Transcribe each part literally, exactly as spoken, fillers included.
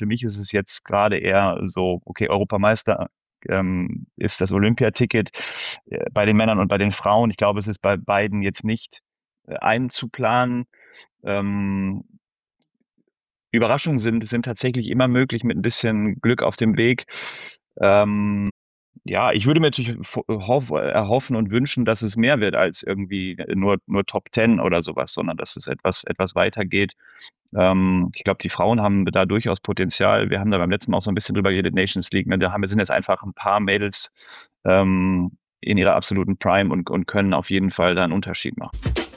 für mich ist es jetzt gerade eher so, okay, Europameister ähm, ist das Olympiaticket äh, bei den Männern und bei den Frauen. Ich glaube, es ist bei beiden jetzt nicht äh, einzuplanen. Ähm, Überraschungen sind, sind tatsächlich immer möglich mit ein bisschen Glück auf dem Weg. Ähm, ja, ich würde mir natürlich fo- hoff, erhoffen und wünschen, dass es mehr wird als irgendwie nur, nur Top Ten oder sowas, sondern dass es etwas, etwas weitergeht. Ähm, ich glaube, die Frauen haben da durchaus Potenzial. Wir haben da beim letzten Mal auch so ein bisschen drüber geredet, Nations League. Ne? Da haben wir sind jetzt einfach ein paar Mädels ähm, in ihrer absoluten Prime und, und können auf jeden Fall da einen Unterschied machen.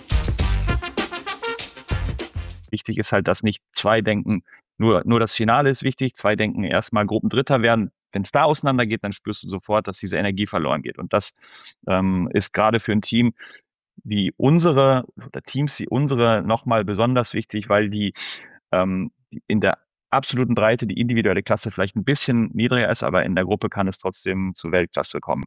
Wichtig ist halt, dass nicht zwei denken, nur, nur das Finale ist wichtig, zwei denken erstmal Gruppendritter werden. Wenn es da auseinandergeht, dann spürst du sofort, dass diese Energie verloren geht. Und das ähm, ist gerade für ein Team wie unsere oder Teams wie unsere nochmal besonders wichtig, weil die ähm, in der absoluten Breite die individuelle Klasse vielleicht ein bisschen niedriger ist, aber in der Gruppe kann es trotzdem zu Weltklasse kommen.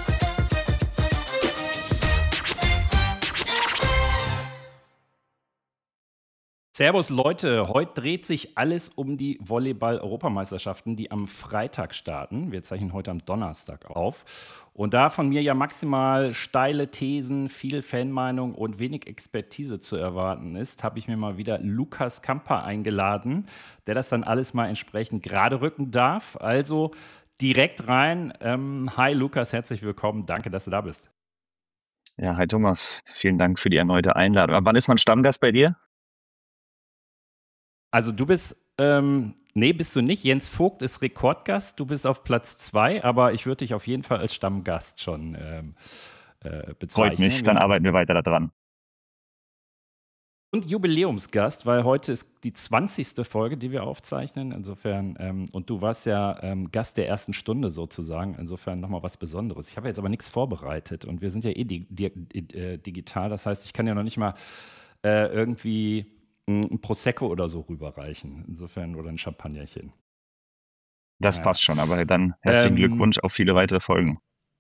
Servus Leute, heute dreht sich alles um die Volleyball-Europameisterschaften, die am Freitag starten. Wir zeichnen heute am Donnerstag auf. Und da von mir ja maximal steile Thesen, viel Fanmeinung und wenig Expertise zu erwarten ist, habe ich mir mal wieder Lukas Kamper eingeladen, der das dann alles mal entsprechend gerade rücken darf. Also direkt rein. Ähm, hi Lukas, herzlich willkommen. Danke, dass du da bist. Ja, hi Thomas, vielen Dank für die erneute Einladung. Aber wann ist man Stammgast bei dir? Also du bist, ähm, nee, bist du nicht. Jens Vogt ist Rekordgast, du bist auf Platz zwei, aber ich würde dich auf jeden Fall als Stammgast schon ähm, äh, Freut mich, bezeichnen. dann Wir, arbeiten wir weiter daran. und Jubiläumsgast, weil heute ist die zwanzigste Folge, die wir aufzeichnen. Insofern, ähm, und du warst ja ähm, Gast der ersten Stunde sozusagen. Insofern nochmal was Besonderes. Ich habe jetzt aber nichts vorbereitet und wir sind ja eh di di äh, digital. Das heißt, ich kann ja noch nicht mal äh, irgendwie ein, ein Prosecco oder so rüberreichen. Insofern, oder ein Champagnerchen. Das Naja. passt schon, aber dann herzlichen Ähm, Glückwunsch auf viele weitere Folgen.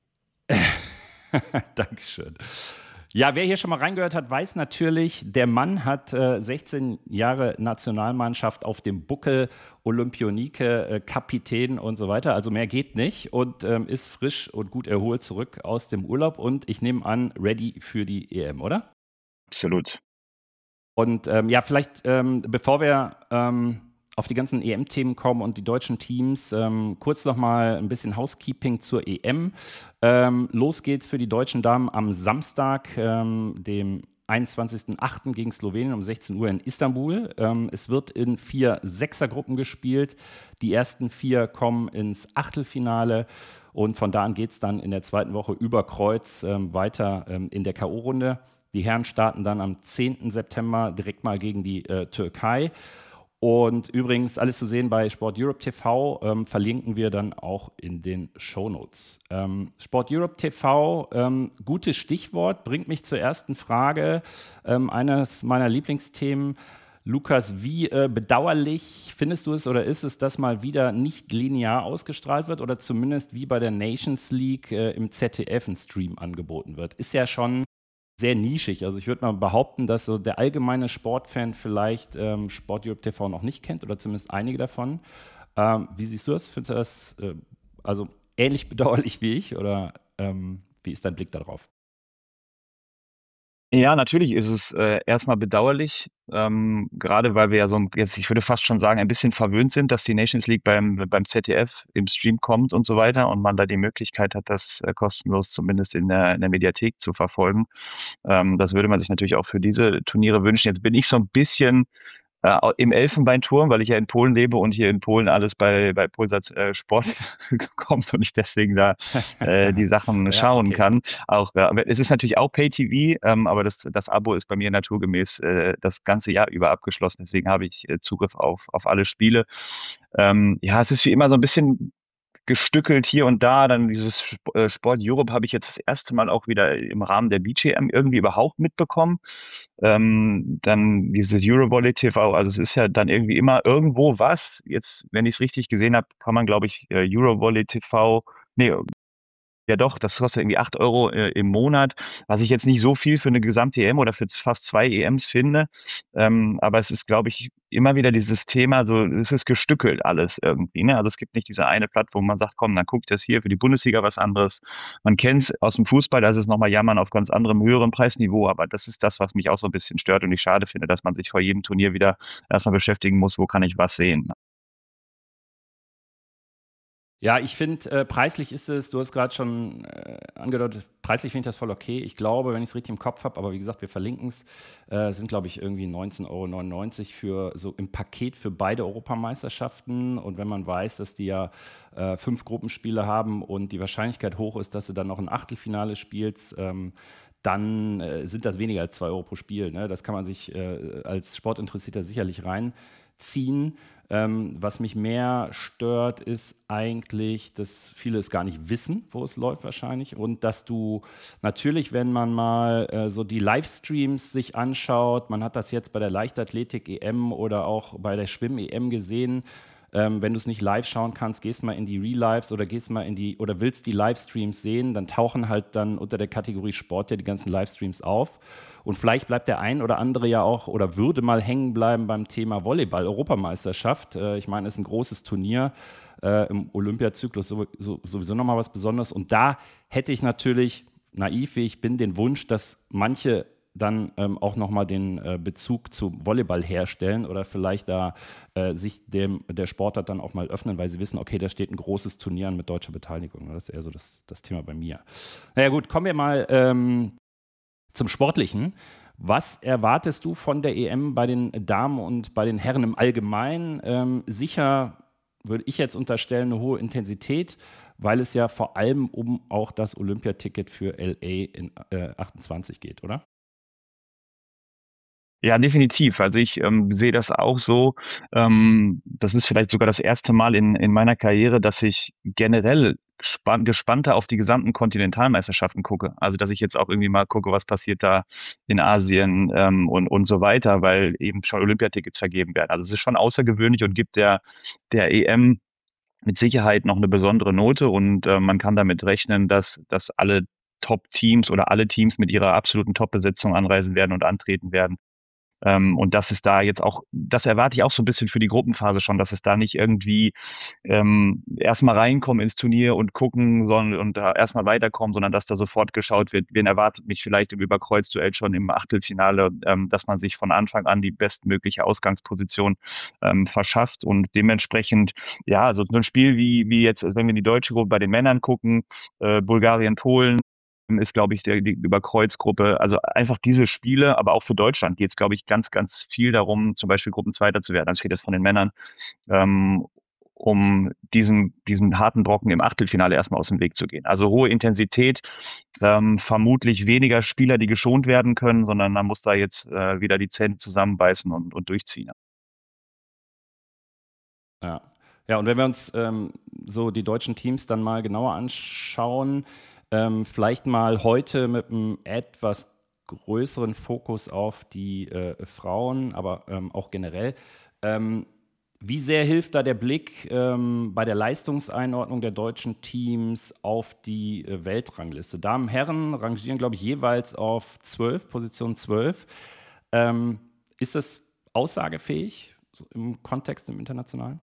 Dankeschön. Ja, wer hier schon mal reingehört hat, weiß natürlich, der Mann hat äh, sechzehn Jahre Nationalmannschaft auf dem Buckel, Olympionike, äh, Kapitän und so weiter. Also mehr geht nicht und ähm, ist frisch und gut erholt zurück aus dem Urlaub und ich nehme an, ready für die E M, oder? Absolut. Und ähm, ja, vielleicht ähm, bevor wir ähm, auf die ganzen E M-Themen kommen und die deutschen Teams, ähm, kurz noch mal ein bisschen Housekeeping zur E M. Ähm, los geht's für die deutschen Damen am Samstag, ähm, dem einundzwanzigsten achten gegen Slowenien um sechzehn Uhr in Istanbul. Ähm, es wird in vier Sechsergruppen gespielt. Die ersten vier kommen ins Achtelfinale. Und von da an geht es dann in der zweiten Woche über Kreuz ähm, weiter ähm, in der K O-Runde. Die Herren starten dann am zehnten September direkt mal gegen die äh, Türkei. Und übrigens, alles zu sehen bei Sport Europe T V, ähm, verlinken wir dann auch in den Shownotes. Ähm, Sport Europe T V, ähm, gutes Stichwort, bringt mich zur ersten Frage. Ähm, eines meiner Lieblingsthemen. Lukas, wie äh, bedauerlich findest du es oder ist es, dass mal wieder nicht linear ausgestrahlt wird oder zumindest wie bei der Nations League äh, im Z D F ein Stream angeboten wird? Ist ja schon sehr nischig. Also ich würde mal behaupten, dass so der allgemeine Sportfan vielleicht ähm, Sport Europe T V noch nicht kennt oder zumindest einige davon. Ähm, wie siehst du das? Findest du das äh, also ähnlich bedauerlich wie ich oder ähm, wie ist dein Blick darauf? Ja, natürlich ist es äh, erstmal bedauerlich, ähm, gerade weil wir ja so, ein- jetzt, ich würde fast schon sagen, ein bisschen verwöhnt sind, dass die Nations League beim, beim Z D F im Stream kommt und so weiter und man da die Möglichkeit hat, das äh, kostenlos zumindest in der, in der Mediathek zu verfolgen. Ähm, das würde man sich natürlich auch für diese Turniere wünschen. Jetzt bin ich so ein bisschen äh, im Elfenbeinturm, weil ich ja in Polen lebe und hier in Polen alles bei, bei Polsat äh, Sport kommt und ich deswegen da äh, die Sachen Ja, schauen okay. kann. Auch, ja, aber es ist natürlich auch Pay-T V, ähm, aber das, das Abo ist bei mir naturgemäß äh, das ganze Jahr über abgeschlossen. Deswegen habe ich äh, Zugriff auf, auf alle Spiele. Ähm, ja, es ist wie immer so ein bisschen gestückelt hier und da. Dann dieses Sp- äh, Sport Europe habe ich jetzt das erste Mal auch wieder im Rahmen der Beach E M irgendwie überhaupt mitbekommen. Ähm, dann dieses Eurovolley T V, also es ist ja dann irgendwie immer irgendwo was. Jetzt, wenn ich es richtig gesehen habe, kann man, glaube ich, äh, Eurovolley T V, nee, Ja doch, das kostet irgendwie acht Euro äh, im Monat, was ich jetzt nicht so viel für eine gesamte E M oder für z- fast zwei E Ms finde. Ähm, aber es ist, glaube ich, immer wieder dieses Thema, so es ist gestückelt alles irgendwie. Ne? Also es gibt nicht diese eine Plattform, wo man sagt, komm, dann guckt das hier für die Bundesliga was anderes. Man kennt es aus dem Fußball, da ist es nochmal Jammern auf ganz anderem, höherem Preisniveau, aber das ist das, was mich auch so ein bisschen stört und ich schade finde, dass man sich vor jedem Turnier wieder erstmal beschäftigen muss, wo kann ich was sehen. Ja, ich finde, äh, preislich ist es, du hast gerade schon äh, angedeutet, preislich finde ich das voll okay. Ich glaube, wenn ich es richtig im Kopf habe, aber wie gesagt, wir verlinken es, äh, sind, glaube ich, irgendwie neunzehn Euro neunundneunzig für so im Paket für beide Europameisterschaften. Und wenn man weiß, dass die ja äh, fünf Gruppenspiele haben und die Wahrscheinlichkeit hoch ist, dass du dann noch ein Achtelfinale spielst, ähm, dann äh, sind das weniger als zwei Euro pro Spiel. Ne? Das kann man sich äh, als Sportinteressierter sicherlich reinziehen. Ähm, was mich mehr stört, ist eigentlich, dass viele es gar nicht wissen, wo es läuft wahrscheinlich. Und dass du natürlich, wenn man mal äh, so die Livestreams sich anschaut, man hat das jetzt bei der Leichtathletik-E M oder auch bei der Schwimm-E M gesehen, ähm, wenn du es nicht live schauen kannst, gehst mal in die Real-Lives oder gehst mal in die oder willst die Livestreams sehen, dann tauchen halt dann unter der Kategorie Sport ja die ganzen Livestreams auf. Und vielleicht bleibt der ein oder andere ja auch oder würde mal hängen bleiben beim Thema Volleyball-Europameisterschaft. Äh, ich meine, es ist ein großes Turnier äh, im Olympiazyklus so, so, sowieso nochmal was Besonderes. Und da hätte ich natürlich, naiv wie ich bin, den Wunsch, dass manche dann ähm, auch nochmal den äh, Bezug zu Volleyball herstellen oder vielleicht da äh, sich dem, der Sportart dann auch mal öffnen, weil sie wissen, okay, da steht ein großes Turnier an mit deutscher Beteiligung. Das ist eher so das, das Thema bei mir. Naja gut, kommen wir mal ähm, zum Sportlichen. Was erwartest du von der E M bei den Damen und bei den Herren im Allgemeinen? Ähm, sicher würde ich jetzt unterstellen, eine hohe Intensität, weil es ja vor allem um auch das Olympiaticket für L A in äh, achtundzwanzig geht, oder? Ja, definitiv. Also ich ähm, sehe das auch so. Ähm, das ist vielleicht sogar das erste Mal in, in meiner Karriere, dass ich generell gespann gespannter auf die gesamten Kontinentalmeisterschaften gucke. Also dass ich jetzt auch irgendwie mal gucke, was passiert da in Asien ähm, und, und so weiter, weil eben schon Olympiatickets vergeben werden. Also es ist schon außergewöhnlich und gibt der, der E M mit Sicherheit noch eine besondere Note und äh, man kann damit rechnen, dass, dass alle Top-Teams oder alle Teams mit ihrer absoluten Top-Besetzung anreisen werden und antreten werden. Ähm, und das ist da jetzt auch, das erwarte ich auch so ein bisschen für die Gruppenphase schon, dass es da nicht irgendwie ähm, erstmal reinkommen ins Turnier und gucken sondern, und da erstmal weiterkommen, sondern dass da sofort geschaut wird, wen erwartet mich vielleicht im Überkreuzduell schon im Achtelfinale, ähm, dass man sich von Anfang an die bestmögliche Ausgangsposition ähm, verschafft und dementsprechend, ja, also so ein Spiel wie, wie jetzt, also wenn wir in die deutsche Gruppe bei den Männern gucken, äh, Bulgarien, Polen, ist, glaube ich, der, die Überkreuzgruppe. Also einfach diese Spiele, aber auch für Deutschland geht es, glaube ich, ganz, ganz viel darum, zum Beispiel Gruppenzweiter zu werden. Also ich rede jetzt von den Männern, ähm, um diesen, diesen harten Brocken im Achtelfinale erstmal aus dem Weg zu gehen. Also hohe Intensität, ähm, vermutlich weniger Spieler, die geschont werden können, sondern man muss da jetzt äh, wieder die Zähne zusammenbeißen und, und durchziehen. Ja. Ja, und wenn wir uns ähm, so die deutschen Teams dann mal genauer anschauen, ähm, vielleicht mal heute mit einem etwas größeren Fokus auf die äh, Frauen, aber ähm, auch generell. Ähm, Wie sehr hilft da der Blick ähm, bei der Leistungseinordnung der deutschen Teams auf die äh, Weltrangliste? Damen, Herren rangieren, glaube ich, jeweils auf zwölf, Position zwölf. Ähm, ist das aussagefähig so im Kontext, im internationalen?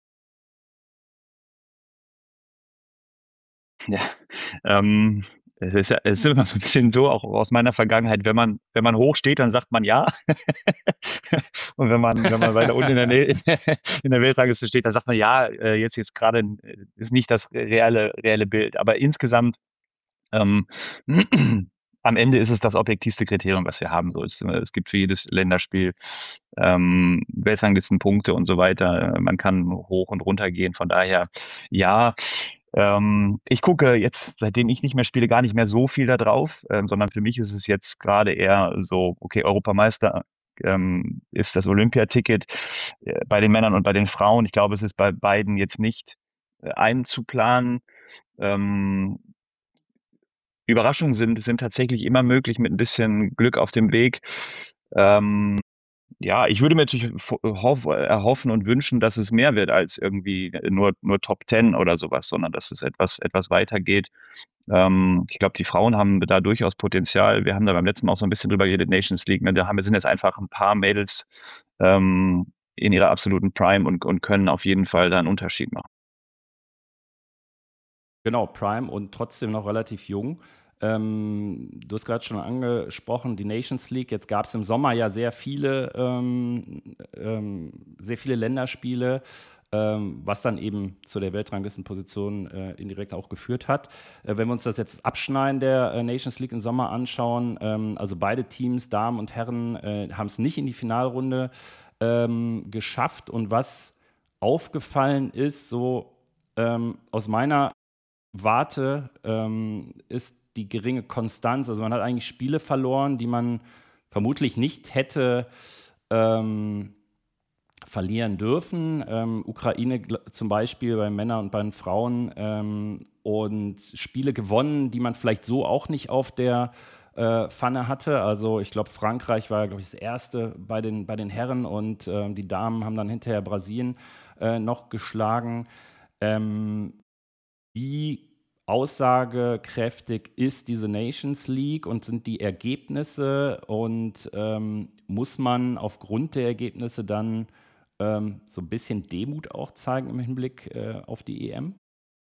Ja, ähm, es ist, ja, es ist immer so ein bisschen so, auch aus meiner Vergangenheit, wenn man, wenn man hoch steht, dann sagt man ja. Und wenn man, wenn man weiter unten in der Nähe, in der Weltrangliste steht, dann sagt man ja, äh, jetzt, jetzt gerade äh, ist nicht das reale, reelle Bild. Aber insgesamt, ähm, am Ende ist es das objektivste Kriterium, was wir haben. So, es, es gibt für jedes Länderspiel ähm, Weltranglistenpunkte und so weiter. Man kann hoch und runter gehen. Von daher, ja. Ähm, ich gucke jetzt, seitdem ich nicht mehr spiele, gar nicht mehr so viel da drauf, ähm, sondern für mich ist es jetzt gerade eher so, okay, Europameister ähm, ist das Olympiaticket äh, bei den Männern und bei den Frauen. Ich glaube, es ist bei beiden jetzt nicht äh, einzuplanen. Ähm, Überraschungen sind, sind tatsächlich immer möglich mit ein bisschen Glück auf dem Weg. Ähm, Ja, ich würde mir natürlich fo- hoff, erhoffen und wünschen, dass es mehr wird als irgendwie nur, nur Top Ten oder sowas, sondern dass es etwas, etwas weitergeht. Ähm, ich glaube, die Frauen haben da durchaus Potenzial. Wir haben da beim letzten Mal auch so ein bisschen drüber geredet, Nations League. Ne? Da haben, sind jetzt einfach ein paar Mädels ähm, in ihrer absoluten Prime und, und können auf jeden Fall da einen Unterschied machen. Genau, Prime und trotzdem noch relativ jung. Ähm, du hast gerade schon angesprochen, die Nations League. Jetzt gab es im Sommer ja sehr viele, ähm, ähm, sehr viele Länderspiele, ähm, was dann eben zu der Weltranglistenposition äh, indirekt auch geführt hat. Äh, wenn wir uns das jetzt Abschneiden der äh, Nations League im Sommer anschauen, ähm, also beide Teams, Damen und Herren, äh, haben es nicht in die Finalrunde ähm, geschafft. Und was aufgefallen ist, so ähm, aus meiner Warte, ähm, ist die geringe Konstanz. Also man hat eigentlich Spiele verloren, die man vermutlich nicht hätte ähm, verlieren dürfen. Ähm, Ukraine gl- zum Beispiel bei Männern und bei den Frauen, ähm, und Spiele gewonnen, die man vielleicht so auch nicht auf der äh, Pfanne hatte. Also ich glaube, Frankreich war, glaube ich, das erste bei den, bei den Herren, und ähm, die Damen haben dann hinterher Brasilien äh, noch geschlagen. Ähm, wie aussagekräftig ist diese Nations League und sind die Ergebnisse, und ähm, muss man aufgrund der Ergebnisse dann ähm, so ein bisschen Demut auch zeigen im Hinblick äh, auf die E M?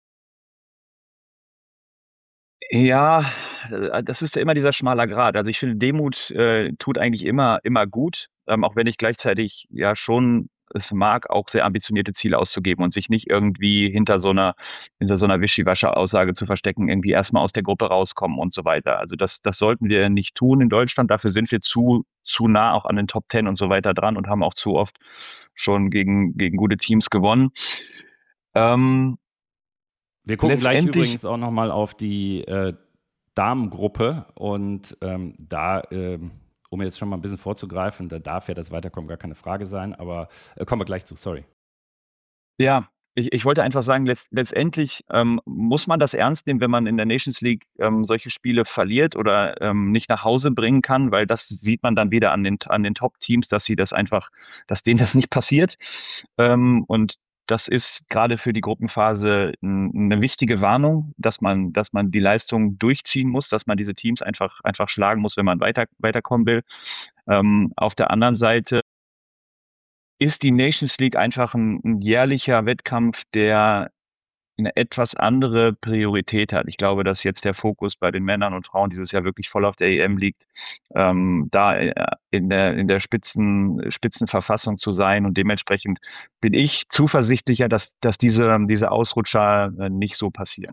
Ja, äh, das ist ja immer dieser schmaler Grat. Also ich finde, Demut äh, tut eigentlich immer, immer gut, ähm, auch wenn ich gleichzeitig ja schon es mag, auch sehr ambitionierte Ziele auszugeben und sich nicht irgendwie hinter so einer, hinter so einer Wischiwaschi-Aussage zu verstecken, irgendwie erstmal aus der Gruppe rauskommen und so weiter. Also das, das sollten wir nicht tun in Deutschland. Dafür sind wir zu, zu nah auch an den Top Ten und so weiter dran und haben auch zu oft schon gegen, gegen gute Teams gewonnen. Ähm, Wir gucken gleich letztendlich übrigens auch nochmal auf die äh, Damengruppe, und ähm, da, ähm, um jetzt schon mal ein bisschen vorzugreifen, da darf ja das Weiterkommen gar keine Frage sein, aber äh, kommen wir gleich zu, sorry. Ja, ich, ich wollte einfach sagen, letzt, letztendlich ähm, muss man das ernst nehmen, wenn man in der Nations League ähm, solche Spiele verliert oder ähm, nicht nach Hause bringen kann, weil das sieht man dann wieder an den, an den Top-Teams, dass sie das einfach, dass denen das nicht passiert. Ähm, und das ist gerade für die Gruppenphase n- eine wichtige Warnung, dass man, dass man die Leistung durchziehen muss, dass man diese Teams einfach, einfach schlagen muss, wenn man weiter, weiterkommen will. Ähm, auf der anderen Seite ist die Nations League einfach ein, ein jährlicher Wettkampf, der eine etwas andere Priorität hat. Ich glaube, dass jetzt der Fokus bei den Männern und Frauen dieses Jahr wirklich voll auf der E M liegt, ähm, da äh, in der, in der Spitzen, Spitzenverfassung zu sein. Und dementsprechend bin ich zuversichtlicher, dass, dass diese, diese Ausrutscher äh, nicht so passieren.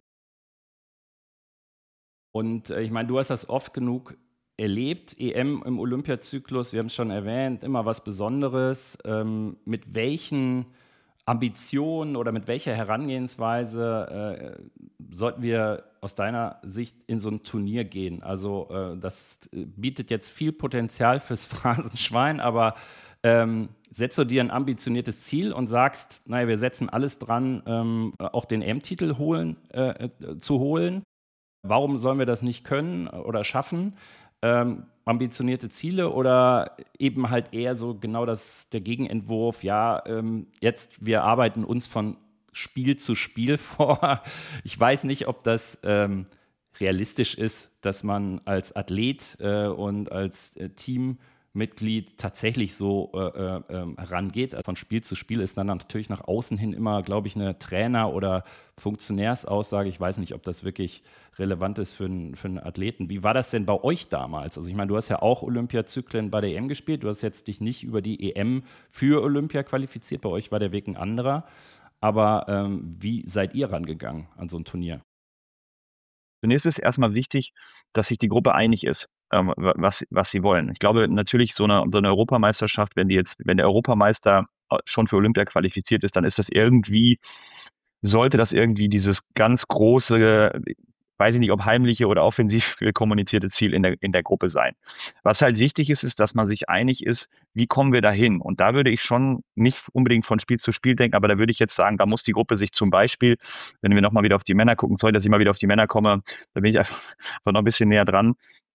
Und äh, ich meine, du hast das oft genug erlebt, E M im Olympiazyklus, wir haben es schon erwähnt, immer was Besonderes. Ähm, mit welchen Ambitionen oder mit welcher Herangehensweise äh, sollten wir aus deiner Sicht in so ein Turnier gehen? Also äh, das äh, bietet jetzt viel Potenzial fürs Phrasenschwein, aber ähm, setzt du dir ein ambitioniertes Ziel und sagst, naja, wir setzen alles dran, ähm, auch den E M-Titel holen, äh, äh, zu holen? Warum sollen wir das nicht können oder schaffen? Ähm, ambitionierte Ziele oder eben halt eher so genau das, der Gegenentwurf, ja, ähm, jetzt wir arbeiten uns von Spiel zu Spiel vor. Ich weiß nicht, ob das ähm, realistisch ist, dass man als Athlet äh, und als äh, Teammitglied tatsächlich so äh, äh, ähm, herangeht. Von Spiel zu Spiel ist dann natürlich nach außen hin immer, glaube ich, eine Trainer- oder Funktionärsaussage. Ich weiß nicht, ob das wirklich relevant ist für einen, für einen Athleten. Wie war das denn bei euch damals? Also ich meine, du hast ja auch Olympiazyklen bei der E M gespielt. Du hast jetzt dich nicht über die E M für Olympia qualifiziert. Bei euch war der Weg ein anderer. Aber ähm, wie seid ihr rangegangen an so ein Turnier? Zunächst ist erstmal wichtig, dass sich die Gruppe einig ist, ähm, was, was sie wollen. Ich glaube natürlich, so eine, so eine Europameisterschaft, wenn die jetzt, wenn der Europameister äh, schon für Olympia qualifiziert ist, dann ist das irgendwie, sollte das irgendwie dieses ganz große, weiß ich nicht, ob heimliche oder offensiv kommunizierte Ziel in der, in der Gruppe sein. Was halt wichtig ist, ist, dass man sich einig ist, wie kommen wir dahin? Und da würde ich schon nicht unbedingt von Spiel zu Spiel denken, aber da würde ich jetzt sagen, da muss die Gruppe sich zum Beispiel, wenn wir nochmal wieder auf die Männer gucken, sorry, dass ich mal wieder auf die Männer komme, da bin ich einfach noch ein bisschen näher dran.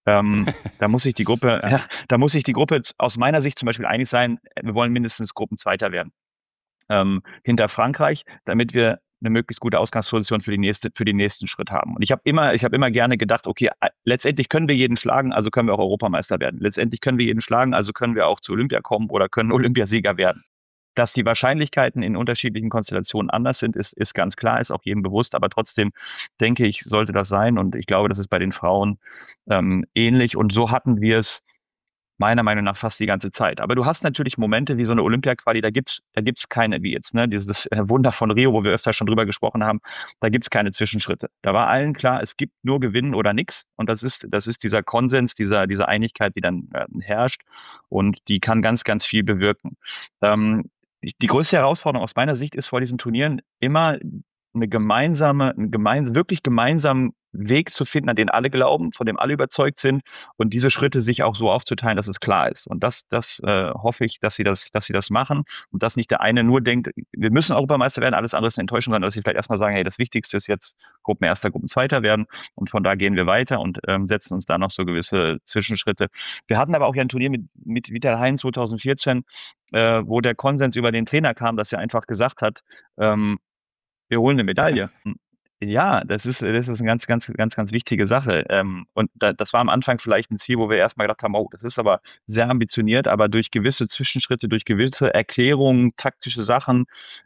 Ähm, da muss sich die Gruppe, Ja. ja, da muss sich die Gruppe aus meiner Sicht zum Beispiel einig sein, wir wollen mindestens Gruppenzweiter werden. Ähm, hinter Frankreich, damit wir eine möglichst gute Ausgangsposition für die nächste, für den nächsten Schritt haben. Und ich habe immer, ich habe immer gerne gedacht, okay, letztendlich können wir jeden schlagen, also können wir auch Europameister werden. Letztendlich können wir jeden schlagen, also können wir auch zu Olympia kommen oder können Olympiasieger werden. Dass die Wahrscheinlichkeiten in unterschiedlichen Konstellationen anders sind, ist, ist ganz klar, ist auch jedem bewusst, aber trotzdem denke ich, sollte das sein und ich glaube, das ist bei den Frauen ähm, ähnlich und so hatten wir es meiner Meinung nach fast die ganze Zeit. Aber du hast natürlich Momente wie so eine Olympia-Quali, da gibt's, da gibt's keine, wie jetzt, ne, dieses äh, Wunder von Rio, wo wir öfter schon drüber gesprochen haben, da gibt's keine Zwischenschritte. Da war allen klar, es gibt nur Gewinnen oder nix. Und das ist, das ist dieser Konsens, dieser, diese Einigkeit, die dann äh, herrscht. Und die kann ganz, ganz viel bewirken. Ähm, die, die größte Herausforderung aus meiner Sicht ist vor diesen Turnieren immer eine gemeinsame, einen gemein, wirklich gemeinsamen Weg zu finden, an den alle glauben, von dem alle überzeugt sind und diese Schritte sich auch so aufzuteilen, dass es klar ist. Und das, das äh, hoffe ich, dass sie das, dass sie das machen und dass nicht der eine nur denkt, wir müssen Europameister werden, alles andere ist eine Enttäuschung, sondern dass sie vielleicht erstmal sagen, hey, das Wichtigste ist jetzt Gruppenerster, Gruppenzweiter werden und von da gehen wir weiter und ähm, setzen uns da noch so gewisse Zwischenschritte. Wir hatten aber auch ja ein Turnier mit, mit Vital Hein zwanzig vierzehn, äh, wo der Konsens über den Trainer kam, dass er einfach gesagt hat, ähm, wir holen eine Medaille. Ja, das ist, das ist eine ganz, ganz, ganz, ganz wichtige Sache. Ähm, und da, das war am Anfang vielleicht ein Ziel, wo wir erstmal gedacht haben, oh, das ist aber sehr ambitioniert, aber durch gewisse Zwischenschritte, durch gewisse Erklärungen, taktische Sachen,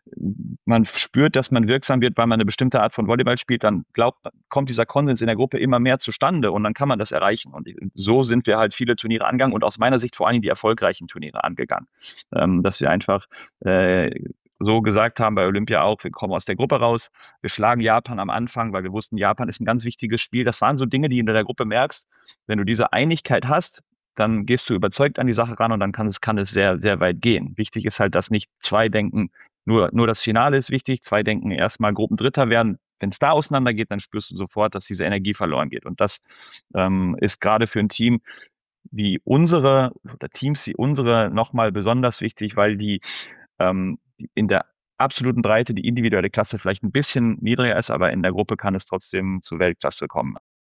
man spürt, dass man wirksam wird, weil man eine bestimmte Art von Volleyball spielt, dann glaubt, kommt dieser Konsens in der Gruppe immer mehr zustande und dann kann man das erreichen. Und so sind wir halt viele Turniere angegangen und aus meiner Sicht vor allem die erfolgreichen Turniere angegangen. Ähm, dass wir einfach äh, so gesagt haben bei Olympia auch, wir kommen aus der Gruppe raus, wir schlagen Japan am Anfang, weil wir wussten, Japan ist ein ganz wichtiges Spiel. Das waren so Dinge, die du in der Gruppe merkst. Wenn du diese Einigkeit hast, dann gehst du überzeugt an die Sache ran und dann kann es, kann es sehr, sehr weit gehen. Wichtig ist halt, dass nicht zwei denken, nur, nur das Finale ist wichtig, zwei denken erstmal Gruppendritter werden. Wenn es da auseinandergeht, dann spürst du sofort, dass diese Energie verloren geht. Und das ähm, ist gerade für ein Team wie unsere oder Teams wie unsere nochmal besonders wichtig, weil die ähm, in der absoluten Breite die individuelle Klasse vielleicht ein bisschen niedriger ist, aber in der Gruppe kann es trotzdem zu Weltklasse kommen.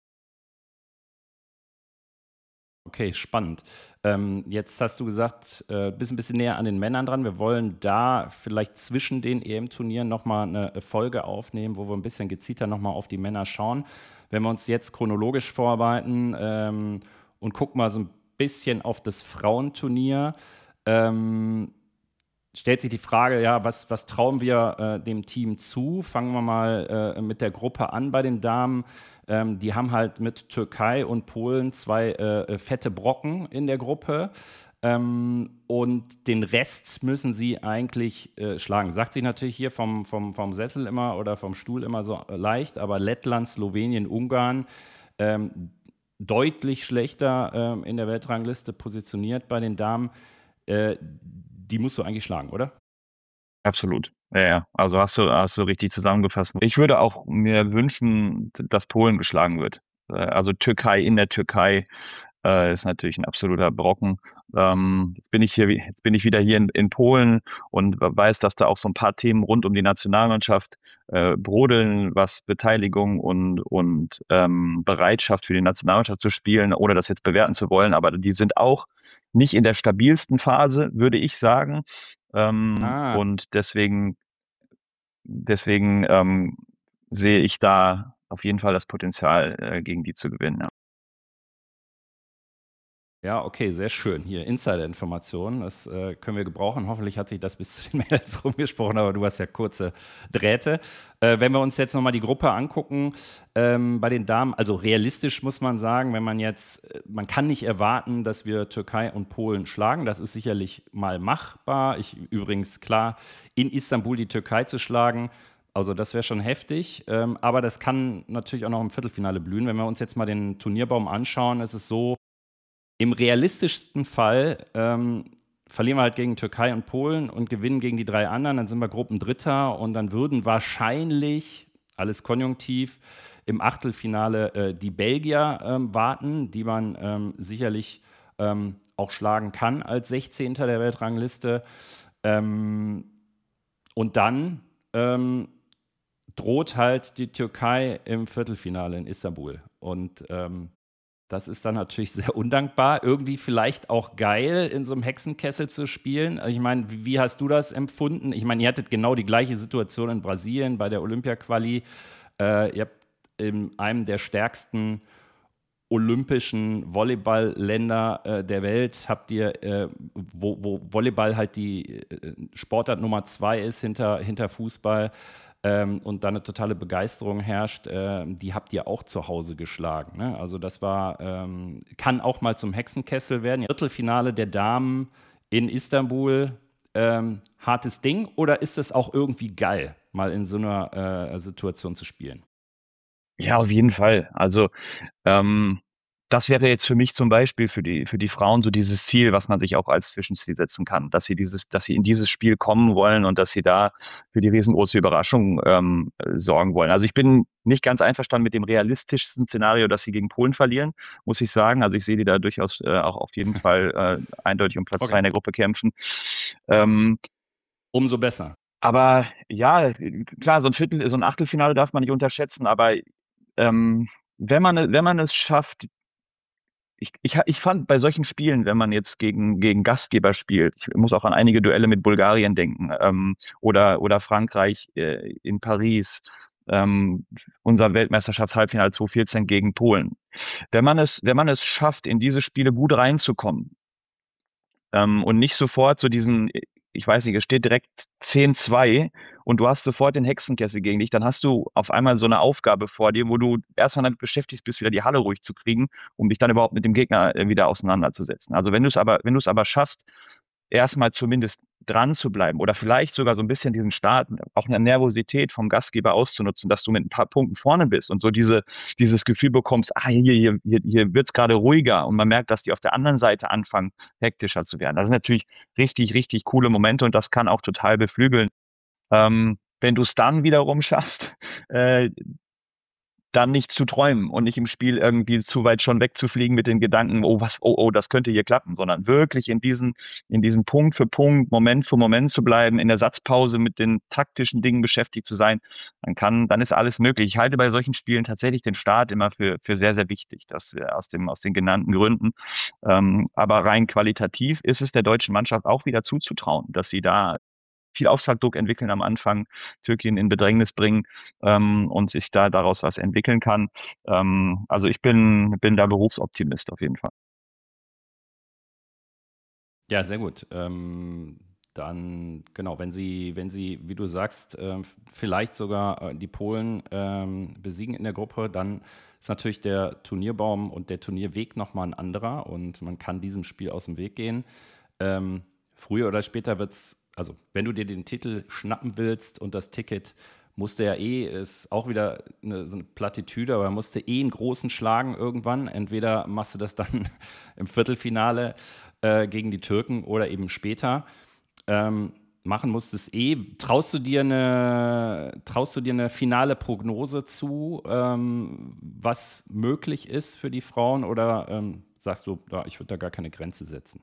Okay, spannend. Ähm, jetzt hast du gesagt, äh, bist ein bisschen näher an den Männern dran. Wir wollen da vielleicht zwischen den E M-Turnieren nochmal eine Folge aufnehmen, wo wir ein bisschen gezielter nochmal auf die Männer schauen. Wenn wir uns jetzt chronologisch vorarbeiten ähm, und gucken mal so ein bisschen auf das Frauenturnier, ähm, stellt sich die Frage, ja, was, was trauen wir äh, dem Team zu? Fangen wir mal äh, mit der Gruppe an bei den Damen. Ähm, die haben halt mit Türkei und Polen zwei äh, fette Brocken in der Gruppe. Ähm, und den Rest müssen sie eigentlich äh, schlagen. Sagt sich natürlich hier vom, vom, vom Sessel immer oder vom Stuhl immer so leicht, aber Lettland, Slowenien, Ungarn, ähm, deutlich schlechter ähm, in der Weltrangliste positioniert bei den Damen. Äh, die musst du eigentlich schlagen, oder? Absolut. Ja, ja. Also hast du, hast du richtig zusammengefasst. Ich würde auch mir wünschen, dass Polen geschlagen wird. Äh, Also Türkei in der Türkei äh, ist natürlich ein absoluter Brocken. Ähm, jetzt bin ich hier, jetzt bin ich wieder hier in, in Polen und weiß, dass da auch so ein paar Themen rund um die Nationalmannschaft äh, brodeln, was Beteiligung und, und ähm, Bereitschaft für die Nationalmannschaft zu spielen, ohne das jetzt bewerten zu wollen. Aber die sind auch nicht in der stabilsten Phase, würde ich sagen. Ähm, Ah, und deswegen, deswegen ähm, sehe ich da auf jeden Fall das Potenzial, äh, gegen die zu gewinnen. Ja. ja, okay, sehr schön. Hier Insider-Informationen, das äh, können wir gebrauchen. Hoffentlich hat sich das bis zu den Mails rumgesprochen, aber du hast ja kurze Drähte. Äh, wenn wir uns jetzt nochmal die Gruppe angucken, ähm, bei den Damen, also realistisch muss man sagen, wenn man jetzt, äh, man kann nicht erwarten, dass wir Türkei und Polen schlagen. Das ist sicherlich mal machbar. Ich übrigens klar, in Istanbul die Türkei zu schlagen. Also das wäre schon heftig, ähm, aber das kann natürlich auch noch im Viertelfinale blühen. Wenn wir uns jetzt mal den Turnierbaum anschauen, ist es so, im realistischsten Fall ähm, verlieren wir halt gegen Türkei und Polen und gewinnen gegen die drei anderen. Dann sind wir Gruppendritter und dann würden wahrscheinlich, alles konjunktiv, im Achtelfinale äh, die Belgier ähm, warten, die man ähm, sicherlich ähm, auch schlagen kann als sechzehnter der Weltrangliste. Ähm, und dann ähm, droht halt die Türkei im Viertelfinale in Istanbul. Und ähm, Das ist dann natürlich sehr undankbar. Irgendwie vielleicht auch geil, in so einem Hexenkessel zu spielen. Also ich meine, wie, wie hast du das empfunden? Ich meine, ihr hattet genau die gleiche Situation in Brasilien bei der Olympia-Quali. Äh, ihr habt in einem der stärksten olympischen Volleyball-Länder äh, der Welt habt ihr, äh, wo, wo Volleyball halt die äh, Sportart Nummer zwei ist hinter, hinter Fußball, ähm, und da eine totale Begeisterung herrscht, äh, die habt ihr auch zu Hause geschlagen. Ne? Also das war, ähm, kann auch mal zum Hexenkessel werden. Viertelfinale der Damen in Istanbul, ähm, hartes Ding, oder ist es auch irgendwie geil, mal in so einer äh, Situation zu spielen? Ja, auf jeden Fall. Also ähm, das wäre jetzt für mich zum Beispiel für die, für die Frauen so dieses Ziel, was man sich auch als Zwischenziel setzen kann, dass sie dieses, dass sie in dieses Spiel kommen wollen und dass sie da für die riesengroße Überraschung ähm, äh, sorgen wollen. Also ich bin nicht ganz einverstanden mit dem realistischsten Szenario, dass sie gegen Polen verlieren, muss ich sagen. Also ich sehe die da durchaus äh, auch auf jeden Fall äh, eindeutig um Platz zwei Okay, in der Gruppe kämpfen. Ähm, umso besser. aber ja, klar, so ein Viertel, so ein Achtelfinale darf man nicht unterschätzen, aber ähm, wenn man, wenn man es schafft, ich, ich, ich fand bei solchen Spielen, wenn man jetzt gegen, gegen Gastgeber spielt, ich muss auch an einige Duelle mit Bulgarien denken, ähm, oder, oder Frankreich äh, in Paris, ähm, unser Weltmeisterschaftshalbfinale zwanzig vierzehn gegen Polen. Wenn man es, wenn man es schafft, in diese Spiele gut reinzukommen, ähm, und nicht sofort so diesen, ich weiß nicht, es steht direkt zehn zwei und du hast sofort den Hexenkessel gegen dich, dann hast du auf einmal so eine Aufgabe vor dir, wo du erstmal damit beschäftigt bist, wieder die Halle ruhig zu kriegen, um dich dann überhaupt mit dem Gegner äh, wieder auseinanderzusetzen. Also wenn du es aber, wenn du es aber schaffst, erstmal zumindest dran zu bleiben oder vielleicht sogar so ein bisschen diesen Start, auch eine Nervosität vom Gastgeber auszunutzen, dass du mit ein paar Punkten vorne bist und so diese, dieses Gefühl bekommst, ah, hier, hier, hier, hier wird's gerade ruhiger und man merkt, dass die auf der anderen Seite anfangen, hektischer zu werden. Das sind natürlich richtig, richtig coole Momente und das kann auch total beflügeln. Ähm, wenn du es dann wiederum schaffst, äh, dann nicht zu träumen und nicht im Spiel irgendwie zu weit schon wegzufliegen mit den Gedanken, oh, was, oh, oh, das könnte hier klappen, sondern wirklich in diesen, in diesem Punkt für Punkt, Moment für Moment zu bleiben, in der Satzpause mit den taktischen Dingen beschäftigt zu sein, dann kann, dann ist alles möglich. Ich halte bei solchen Spielen tatsächlich den Start immer für, für sehr, sehr wichtig, dass wir aus dem, aus den genannten Gründen. Ähm, aber rein qualitativ ist es der deutschen Mannschaft auch wieder zuzutrauen, dass sie da viel Aufschlagdruck entwickeln am Anfang, Türkien in Bedrängnis bringen, ähm, und sich da daraus was entwickeln kann. Ähm, also ich bin, bin da Berufsoptimist auf jeden Fall. Ja, sehr gut. Ähm, dann, genau, wenn Sie, wenn Sie, wie du sagst, äh, vielleicht sogar äh, die Polen ähm, besiegen in der Gruppe, dann ist natürlich der Turnierbaum und der Turnierweg nochmal ein anderer und man kann diesem Spiel aus dem Weg gehen. Ähm, früher oder später wird es, also wenn du dir den Titel schnappen willst und das Ticket musste ja eh, ist auch wieder eine, so eine Plattitüde, aber musste eh einen großen schlagen irgendwann. Entweder machst du das dann im Viertelfinale äh, gegen die Türken oder eben später. Ähm, machen musstest eh. Traust du dir eine, traust du dir eine finale Prognose zu, ähm, was möglich ist für die Frauen, oder ähm, sagst du, ja, ich würde da gar keine Grenze setzen?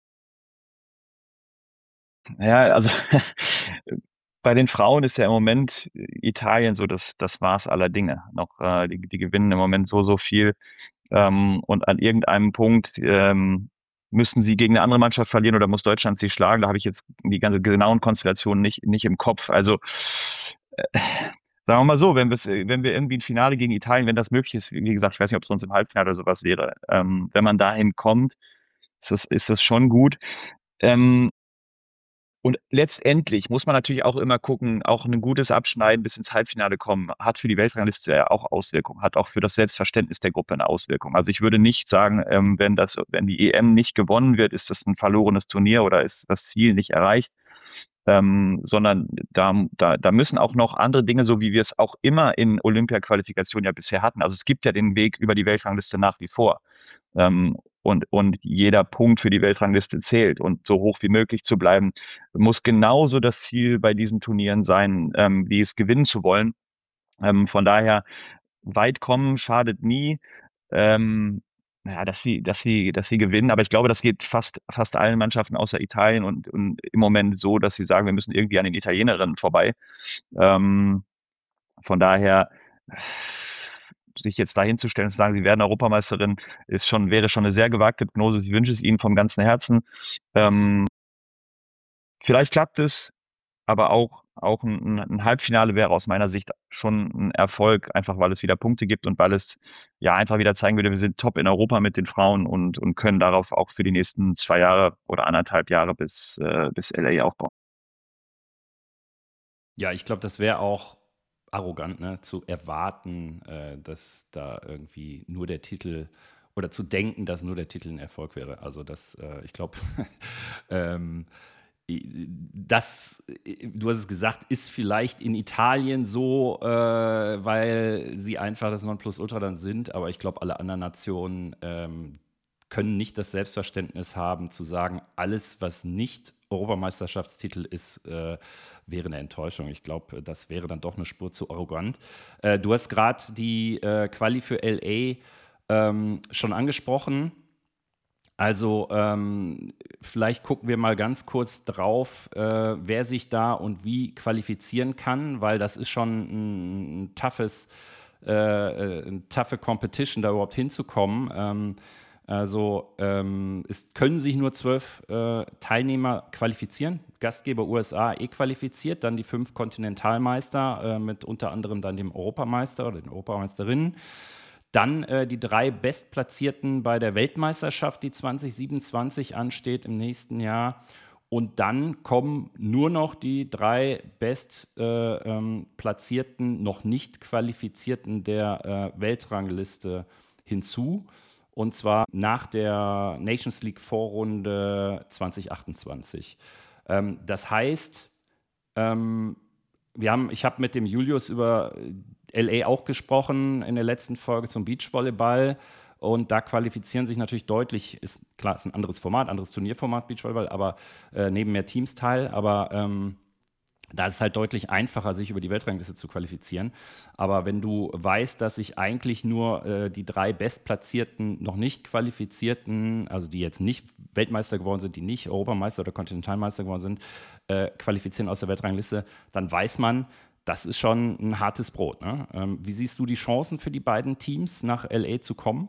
Ja, also bei den Frauen ist ja im Moment Italien so das, das Maß aller Dinge. Noch, äh, die, die gewinnen im Moment so, so viel. Ähm, und an irgendeinem Punkt ähm, müssen sie gegen eine andere Mannschaft verlieren oder muss Deutschland sie schlagen. Da habe ich jetzt die ganze genauen Konstellationen nicht, nicht im Kopf. Also äh, sagen wir mal so, wenn, wir's- wenn wir irgendwie ein Finale gegen Italien, wenn das möglich ist, wie gesagt, ich weiß nicht, ob es sonst im Halbfinale oder sowas wäre, ähm, wenn man dahin kommt, ist das, ist das schon gut. Ähm, und letztendlich muss man natürlich auch immer gucken, auch ein gutes Abschneiden bis ins Halbfinale kommen, hat für die Weltrangliste ja auch Auswirkungen, hat auch für das Selbstverständnis der Gruppe eine Auswirkung. Also ich würde nicht sagen, ähm, wenn das, wenn die E M nicht gewonnen wird, ist das ein verlorenes Turnier oder ist das Ziel nicht erreicht, ähm, sondern da, da, da müssen auch noch andere Dinge, so wie wir es auch immer in Olympia-Qualifikationen ja bisher hatten. Also es gibt ja den Weg über die Weltrangliste nach wie vor. Ähm, und, und jeder Punkt für die Weltrangliste zählt. Und so hoch wie möglich zu bleiben, muss genauso das Ziel bei diesen Turnieren sein, ähm, wie es gewinnen zu wollen. Ähm, von daher, weit kommen schadet nie. Ähm, naja, dass sie, dass sie, dass sie gewinnen. Aber ich glaube, das geht fast, fast allen Mannschaften außer Italien und, und im Moment so, dass sie sagen, wir müssen irgendwie an den Italienerinnen vorbei. Ähm, von daher, sich jetzt da hinzustellen und zu sagen, sie werden Europameisterin, ist schon, wäre schon eine sehr gewagte Prognose. Ich wünsche es ihnen vom ganzen Herzen. Ähm, vielleicht klappt es, aber auch, auch ein, ein Halbfinale wäre aus meiner Sicht schon ein Erfolg, einfach weil es wieder Punkte gibt und weil es ja einfach wieder zeigen würde, wir sind top in Europa mit den Frauen und, und können darauf auch für die nächsten zwei Jahre oder anderthalb Jahre bis, äh, bis L A aufbauen. Ja, ich glaube, das wäre auch arrogant, ne, zu erwarten, äh, dass da irgendwie nur der Titel oder zu denken, dass nur der Titel ein Erfolg wäre. Also das, äh, ich glaube, ähm, das, du hast es gesagt, ist vielleicht in Italien so, äh, weil sie einfach das Nonplusultra dann sind, aber ich glaube, alle anderen Nationen ähm, können nicht das Selbstverständnis haben, zu sagen, alles, was nicht Europameisterschaftstitel ist, äh, wäre eine Enttäuschung. Ich glaube, das wäre dann doch eine Spur zu arrogant. Äh, du hast gerade die äh, Quali für L A ähm, schon angesprochen. Also ähm, vielleicht gucken wir mal ganz kurz drauf, äh, wer sich da und wie qualifizieren kann, weil das ist schon ein, ein toughes, äh, eine toughe Competition, da überhaupt hinzukommen. Ähm, also ähm, es können sich nur zwölf äh, Teilnehmer qualifizieren. Gastgeber U S A eh qualifiziert, dann die fünf Kontinentalmeister äh, mit unter anderem dann dem Europameister oder den Europameisterinnen. Dann äh, die drei Bestplatzierten bei der Weltmeisterschaft, die zwanzig siebenundzwanzig ansteht im nächsten Jahr. Und dann kommen nur noch die drei Bestplatzierten, äh, ähm, noch nicht qualifizierten der äh, Weltrangliste hinzu. Und zwar nach der Nations League Vorrunde zwanzig achtundzwanzig. Ähm, das heißt, ähm, wir haben, ich habe mit dem Julius über L A auch gesprochen in der letzten Folge zum Beachvolleyball. Und da qualifizieren sich natürlich deutlich, ist klar, ist ein anderes Format, anderes Turnierformat Beachvolleyball, aber äh, neben mehr Teams teil. Aber ähm, da ist es halt deutlich einfacher, sich über die Weltrangliste zu qualifizieren. Aber wenn du weißt, dass sich eigentlich nur äh, die drei Bestplatzierten, noch nicht qualifizierten, also die jetzt nicht Weltmeister geworden sind, die nicht Europameister oder Kontinentalmeister geworden sind, äh, qualifizieren aus der Weltrangliste, dann weiß man, das ist schon ein hartes Brot. Ne? Ähm, wie siehst du die Chancen für die beiden Teams, nach L A zu kommen?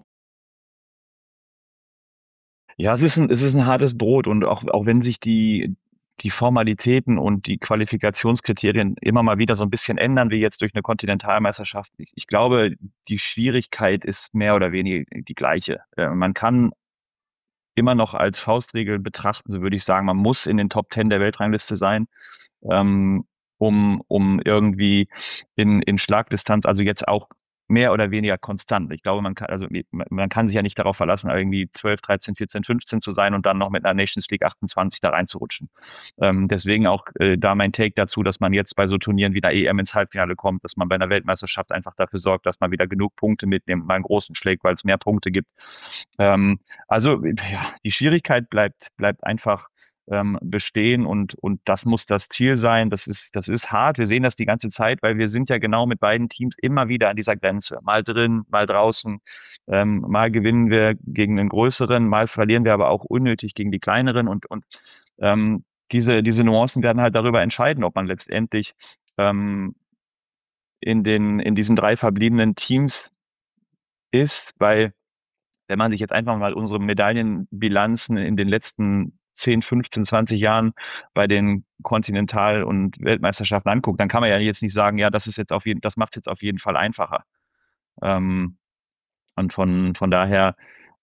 Ja, es ist ein, es ist ein hartes Brot und auch, auch wenn sich die, die Formalitäten und die Qualifikationskriterien immer mal wieder so ein bisschen ändern, wie jetzt durch eine Kontinentalmeisterschaft. Ich, ich glaube, die Schwierigkeit ist mehr oder weniger die gleiche. Äh, man kann immer noch als Faustregel betrachten, so würde ich sagen, man muss in den Top Ten der Weltrangliste sein, ähm, um, um irgendwie in, in Schlagdistanz, also jetzt auch mehr oder weniger konstant. Ich glaube, man kann, also man kann sich ja nicht darauf verlassen, irgendwie zwölf, dreizehn, vierzehn, fünfzehn zu sein und dann noch mit einer Nations League achtundzwanzig da reinzurutschen. Ähm, deswegen auch äh, da mein Take dazu, dass man jetzt bei so Turnieren wie der E M ins Halbfinale kommt, dass man bei einer Weltmeisterschaft einfach dafür sorgt, dass man wieder genug Punkte mitnimmt, mal einen großen schlägt, weil es mehr Punkte gibt. Ähm, also ja, die Schwierigkeit bleibt, bleibt einfach ähm, bestehen und, und das muss das Ziel sein. Das ist, das ist hart. Wir sehen das die ganze Zeit, weil wir sind ja genau mit beiden Teams immer wieder an dieser Grenze. Mal drin, mal draußen. Ähm, mal gewinnen wir gegen den größeren, mal verlieren wir aber auch unnötig gegen die kleineren und, und ähm, diese, diese Nuancen werden halt darüber entscheiden, ob man letztendlich ähm, in den, in diesen drei verbliebenen Teams ist, weil wenn man sich jetzt einfach mal unsere Medaillenbilanzen in den letzten zehn, fünfzehn, zwanzig Jahren bei den Kontinental- und Weltmeisterschaften anguckt, dann kann man ja jetzt nicht sagen, ja, das ist jetzt auf jeden, das macht es jetzt auf jeden Fall einfacher. Ähm, und von, von daher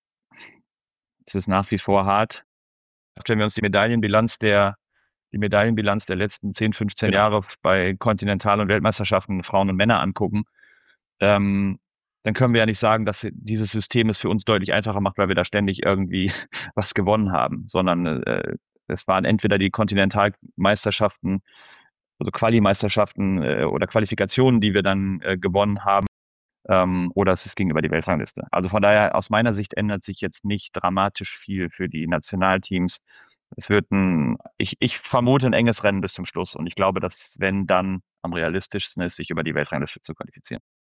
ist es nach wie vor hart. Wenn wir uns die Medaillenbilanz der, die Medaillenbilanz der letzten zehn, fünfzehn Genau. Jahre bei Kontinental- und Weltmeisterschaften Frauen und Männer angucken, ähm, dann können wir ja nicht sagen, dass dieses System es für uns deutlich einfacher macht, weil wir da ständig irgendwie was gewonnen haben, sondern äh, es waren entweder die Kontinentalmeisterschaften, also Quali-Meisterschaften äh, oder Qualifikationen, die wir dann äh, gewonnen haben, ähm, oder es ist gegenüber die Weltrangliste. Also von daher, aus meiner Sicht ändert sich jetzt nicht dramatisch viel für die Nationalteams. Es wird ein, ich, ich vermute ein enges Rennen bis zum Schluss und ich glaube, dass wenn dann am realistischsten ist, sich über die Weltrangliste zu qualifizieren.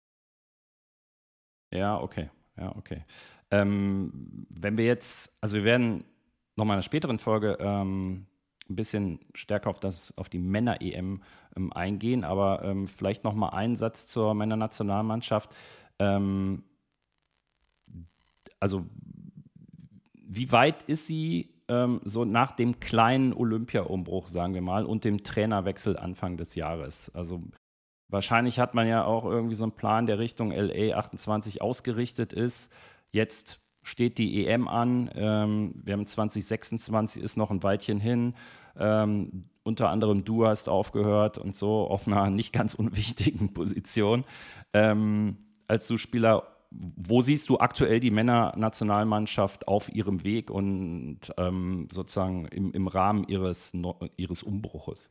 Ja, okay. Ja, okay. Ähm, wenn wir jetzt, also wir werden nochmal in einer späteren Folge ähm, ein bisschen stärker auf das, auf die Männer-E M ähm, eingehen, aber ähm, vielleicht nochmal einen Satz zur Männernationalmannschaft. Ähm, also wie weit ist sie ähm, so nach dem kleinen Olympia-Umbruch, sagen wir mal, und dem Trainerwechsel Anfang des Jahres? Also wahrscheinlich hat man ja auch irgendwie so einen Plan, der Richtung L A achtundzwanzig ausgerichtet ist. Jetzt steht die E M an. Ähm, wir haben zwanzig sechsundzwanzig, ist noch ein Weilchen hin. Ähm, unter anderem du hast aufgehört und so auf einer nicht ganz unwichtigen Position ähm, als Zuspieler. Wo siehst du aktuell die Männernationalmannschaft auf ihrem Weg und ähm, sozusagen im, im Rahmen ihres, ihres Umbruches?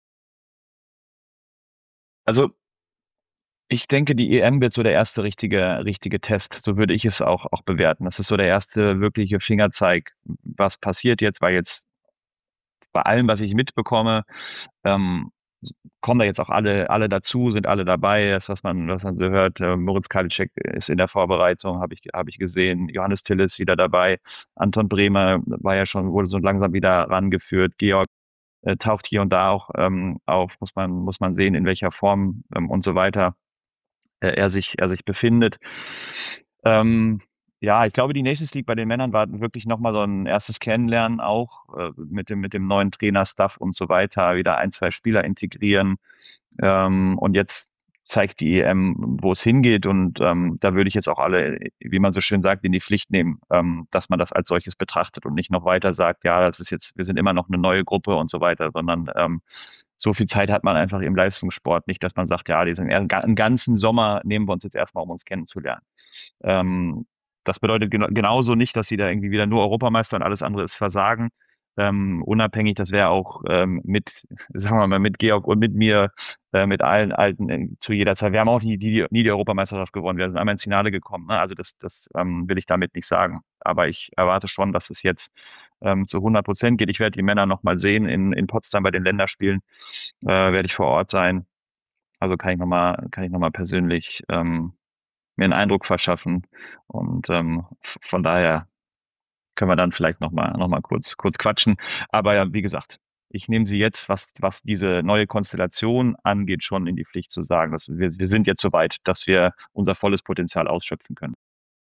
Also ich denke, die E M wird so der erste richtige, richtige Test. So würde ich es auch, auch bewerten. Das ist so der erste wirkliche Fingerzeig, was passiert jetzt, weil jetzt bei allem, was ich mitbekomme, ähm, kommen da jetzt auch alle, alle dazu, sind alle dabei. Das, was man, was man so hört, äh, Moritz Kallicek ist in der Vorbereitung, habe ich, habe ich gesehen. Johannes Till ist wieder dabei. Anton Bremer war ja schon, wurde so langsam wieder rangeführt. Georg äh, taucht hier und da auch ähm, auf, muss man, muss man sehen, in welcher Form ähm, und so weiter äh, er sich, er sich befindet. Ähm, ja, ich glaube, die Nations League bei den Männern war wirklich nochmal so ein erstes Kennenlernen auch äh, mit dem, mit dem neuen Trainer-Stuff und so weiter, wieder ein, zwei Spieler integrieren. Ähm, und jetzt zeigt die E M, wo es hingeht. Und ähm, da würde ich jetzt auch alle, wie man so schön sagt, in die Pflicht nehmen, ähm, dass man das als solches betrachtet und nicht noch weiter sagt, ja, das ist jetzt, wir sind immer noch eine neue Gruppe und so weiter, sondern ähm, so viel Zeit hat man einfach im Leistungssport nicht, dass man sagt, ja, diesen einen ganzen Sommer nehmen wir uns jetzt erstmal, um uns kennenzulernen. Ähm, das bedeutet gena genauso nicht, dass sie da irgendwie wieder nur Europameister und alles andere ist Versagen. Ähm, unabhängig, das wäre auch ähm, mit, sagen wir mal, mit Georg und mit mir, äh, mit allen Alten äh, zu jeder Zeit. Wir haben auch nie die, nie die Europameisterschaft gewonnen. Wir sind einmal ins Finale gekommen. Ne? Also das, das ähm, will ich damit nicht sagen. Aber ich erwarte schon, dass es jetzt ähm, zu hundert Prozent geht. Ich werde die Männer noch mal sehen in, in Potsdam bei den Länderspielen. Äh, werde ich vor Ort sein. Also kann ich noch mal, kann ich noch mal persönlich ähm, mir einen Eindruck verschaffen. Und ähm, von daher können wir dann vielleicht noch mal, noch mal kurz, kurz quatschen. Aber ja, wie gesagt, ich nehme Sie jetzt, was, was diese neue Konstellation angeht, schon in die Pflicht zu sagen, dass wir, wir sind jetzt so weit, dass wir unser volles Potenzial ausschöpfen können.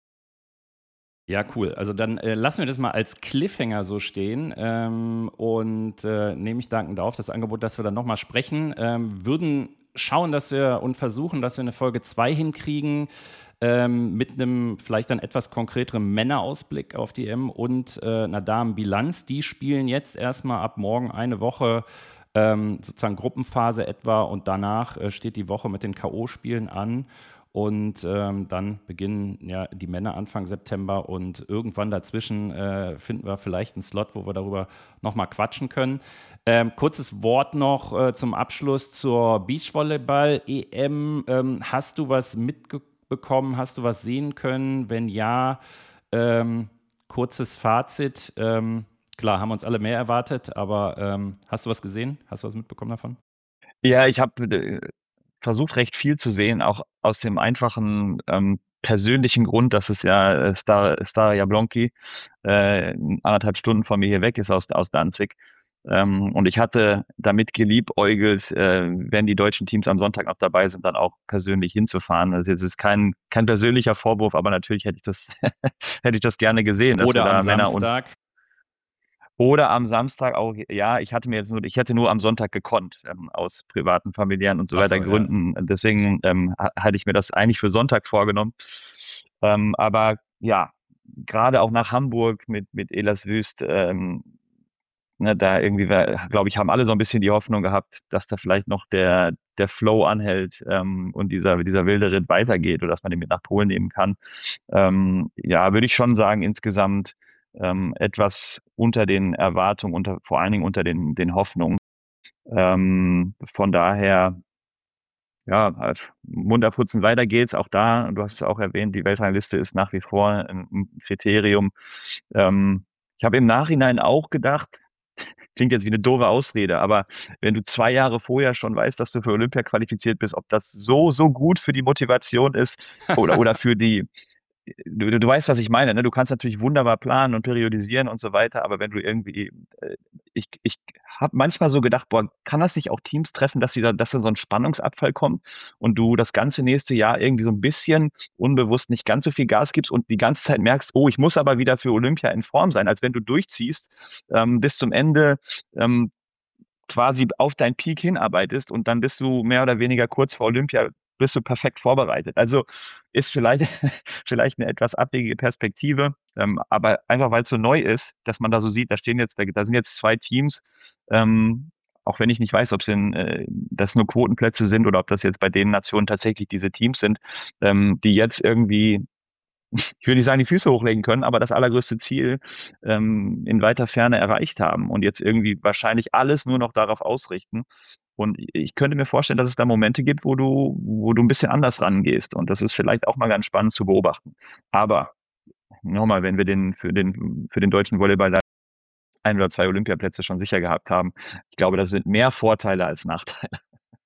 Ja, cool. Also dann äh, lassen wir das mal als Cliffhanger so stehen ähm, und äh, nehme ich dankend auf das Angebot, dass wir dann nochmal sprechen. Ähm, würden schauen, dass wir und versuchen, dass wir eine Folge zwei hinkriegen ähm, mit einem vielleicht dann etwas konkreteren Männerausblick auf die E M und äh, einer Damenbilanz. Die spielen jetzt erstmal ab morgen eine Woche ähm, sozusagen Gruppenphase etwa und danach äh, steht die Woche mit den K O-Spielen an. Und ähm, dann beginnen ja die Männer Anfang September und irgendwann dazwischen äh, finden wir vielleicht einen Slot, wo wir darüber nochmal quatschen können. Ähm, kurzes Wort noch äh, zum Abschluss zur Beachvolleyball-E M. Ähm, hast du was mitbekommen? Hast du was sehen können? Wenn ja, ähm, kurzes Fazit. Ähm, klar, haben uns alle mehr erwartet, aber ähm, hast du was gesehen? Hast du was mitbekommen davon? Ja, ich habe äh, versucht, recht viel zu sehen, auch aus dem einfachen ähm, persönlichen Grund, dass es ja äh, Star, Star Jablonki äh, anderthalb Stunden von mir hier weg ist aus, aus Danzig. Ähm, und ich hatte damit geliebäugelt, äh, wenn die deutschen Teams am Sonntag noch dabei sind, dann auch persönlich hinzufahren. Also es ist kein, kein persönlicher Vorwurf, aber natürlich hätte ich das, hätte ich das gerne gesehen, dass wir Oder am da Männer und Samstag? oder am Samstag auch, ja, ich hatte mir jetzt nur, ich hätte nur am Sonntag gekonnt, ähm, aus privaten, familiären und so Ach weiter so, ja. Gründen. Deswegen ähm, ha- hatte ich mir das eigentlich für Sonntag vorgenommen. Ähm, aber ja, gerade auch nach Hamburg mit, mit Elas Wüst, ähm, ne, da irgendwie, glaube ich, haben alle so ein bisschen die Hoffnung gehabt, dass da vielleicht noch der, der Flow anhält ähm, und dieser, dieser wilde Ritt weitergeht oder dass man den mit nach Polen nehmen kann. Ähm, ja, würde ich schon sagen, insgesamt ähm, etwas unter den Erwartungen, unter, vor allen Dingen unter den, den Hoffnungen. Ähm, von daher, ja, halt Mund abputzen, weiter geht's. Auch da, du hast es auch erwähnt, die Weltrangliste ist nach wie vor ein, ein Kriterium. Ähm, ich habe im Nachhinein auch gedacht, klingt jetzt wie eine doofe Ausrede, aber wenn du zwei Jahre vorher schon weißt, dass du für Olympia qualifiziert bist, ob das so, so gut für die Motivation ist oder, oder für die, du, du weißt, was ich meine, ne? Du kannst natürlich wunderbar planen und periodisieren und so weiter, aber wenn du irgendwie, äh, ich, ich habe manchmal so gedacht, boah, kann das nicht auch Teams treffen, dass sie da, dass da so ein Spannungsabfall kommt und du das ganze nächste Jahr irgendwie so ein bisschen unbewusst nicht ganz so viel Gas gibst und die ganze Zeit merkst, oh, ich muss aber wieder für Olympia in Form sein, als wenn du durchziehst ähm, bis zum Ende, ähm, quasi auf dein Peak hinarbeitest und dann bist du mehr oder weniger kurz vor Olympia, bist du perfekt vorbereitet. Also ist vielleicht, vielleicht eine etwas abwegige Perspektive, ähm, aber einfach weil es so neu ist, dass man da so sieht, da stehen jetzt, da, da sind jetzt zwei Teams, ähm, auch wenn ich nicht weiß, ob es in, äh, das nur Quotenplätze sind oder ob das jetzt bei den Nationen tatsächlich diese Teams sind, ähm, die jetzt irgendwie, ich will nicht sagen, die Füße hochlegen können, aber das allergrößte Ziel ähm, in weiter Ferne erreicht haben und jetzt irgendwie wahrscheinlich alles nur noch darauf ausrichten. Und ich könnte mir vorstellen, dass es da Momente gibt, wo du, wo du ein bisschen anders rangehst. Und das ist vielleicht auch mal ganz spannend zu beobachten. Aber nochmal, wenn wir den für den für den deutschen Volleyball ein oder zwei Olympiaplätze schon sicher gehabt haben, ich glaube, das sind mehr Vorteile als Nachteile.